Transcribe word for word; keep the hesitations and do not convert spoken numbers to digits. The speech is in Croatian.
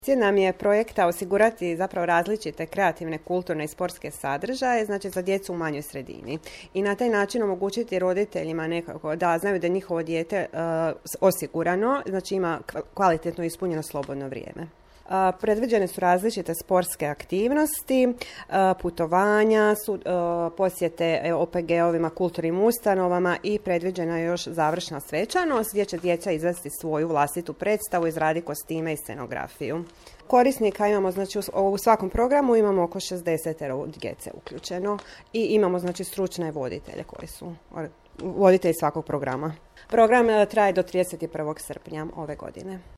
Cilj nam je projekta osigurati zapravo različite kreativne, kulturne i sportske sadržaje, znači za djecu u manjoj sredini. I na taj način omogućiti roditeljima nekako da znaju da je njihovo dijete uh, osigurano, znači ima kvalitetno ispunjeno slobodno vrijeme. Uh, predviđene su različite sportske aktivnosti, uh, putovanja, su, uh, posjete O P G-ovima, kulturnim ustanovama i predviđena je još završna svečanost gdje će djeca izvesti svoju vlastitu predstavu, izraditi kostime i scenografiju. Korisnika imamo, znači u svakom programu imamo oko šezdeset djece uključeno i imamo znači stručne voditelje koji su voditelji svakog programa. Program traje do trideset prvog srpnja ove godine.